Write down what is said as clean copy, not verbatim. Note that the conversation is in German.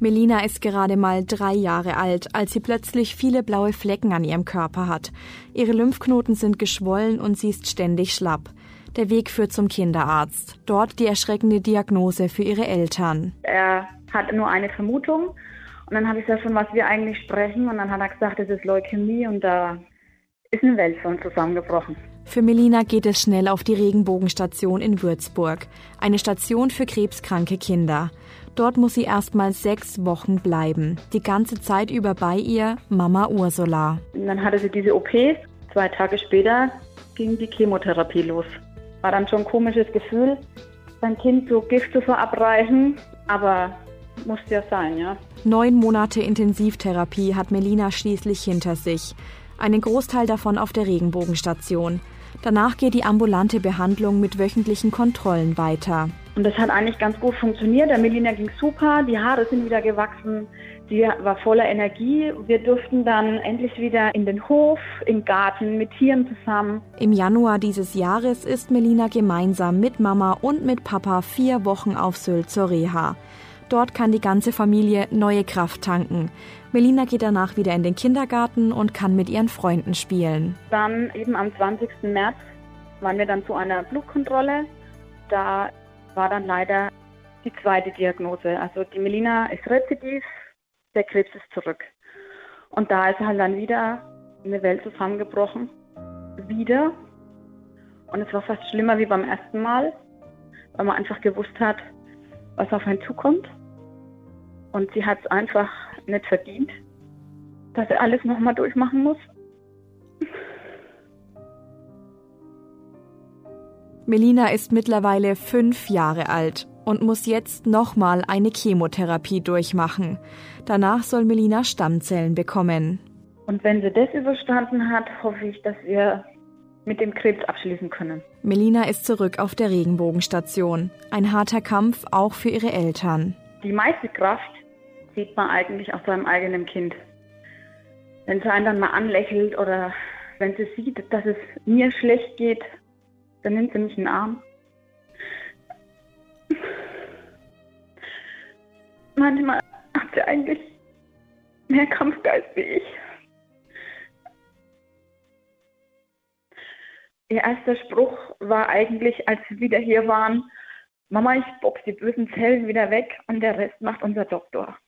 Melina ist gerade mal 3 Jahre alt, als sie plötzlich viele blaue Flecken an ihrem Körper hat. Ihre Lymphknoten sind geschwollen und sie ist ständig schlapp. Der Weg führt zum Kinderarzt. Dort die erschreckende Diagnose für ihre Eltern. Er hat nur eine Vermutung und dann habe ich gesagt, von was wir eigentlich sprechen. Und dann hat er gesagt, das ist Leukämie und da ist eine Welt für uns zusammengebrochen. Für Melina geht es schnell auf die Regenbogenstation in Würzburg. Eine Station für krebskranke Kinder. Dort muss sie erstmal 6 Wochen bleiben. Die ganze Zeit über bei ihr Mama Ursula. Und dann hatte sie diese OP. 2 Tage später ging die Chemotherapie los. War dann schon ein komisches Gefühl, sein Kind so Gift zu verabreichen. Aber musste ja sein, ja. 9 Monate Intensivtherapie hat Melina schließlich hinter sich. Einen Großteil davon auf der Regenbogenstation. Danach geht die ambulante Behandlung mit wöchentlichen Kontrollen weiter. Und das hat eigentlich ganz gut funktioniert. Der Melina ging super, die Haare sind wieder gewachsen, sie war voller Energie. Wir durften dann endlich wieder in den Hof, im Garten mit Tieren zusammen. Im Januar dieses Jahres ist Melina gemeinsam mit Mama und mit Papa 4 Wochen auf Sylt zur Reha. Dort kann die ganze Familie neue Kraft tanken. Melina geht danach wieder in den Kindergarten und kann mit ihren Freunden spielen. Dann eben am 20. März waren wir dann zu einer Blutkontrolle. Da war dann leider die 2. Diagnose. Also die Melina ist rezidiv, der Krebs ist zurück. Und da ist halt dann wieder eine Welt zusammengebrochen. Wieder. Und es war fast schlimmer wie beim ersten Mal, weil man einfach gewusst hat, was auf einen zukommt. Und sie hat es einfach nicht verdient, dass er alles nochmal durchmachen muss. Melina ist mittlerweile 5 Jahre alt und muss jetzt nochmal eine Chemotherapie durchmachen. Danach soll Melina Stammzellen bekommen. Und wenn sie das überstanden hat, hoffe ich, dass wir mit dem Krebs abschließen können. Melina ist zurück auf der Regenbogenstation. Ein harter Kampf auch für ihre Eltern. Die meiste Kraft sieht man eigentlich auf seinem eigenen Kind. Wenn sie einen dann mal anlächelt oder wenn sie sieht, dass es mir schlecht geht, dann nimmt sie mich in den Arm. Manchmal hat sie eigentlich mehr Kampfgeist wie ich. Ihr erster Spruch war eigentlich, als wir wieder hier waren: Mama, ich box die bösen Zellen wieder weg und der Rest macht unser Doktor.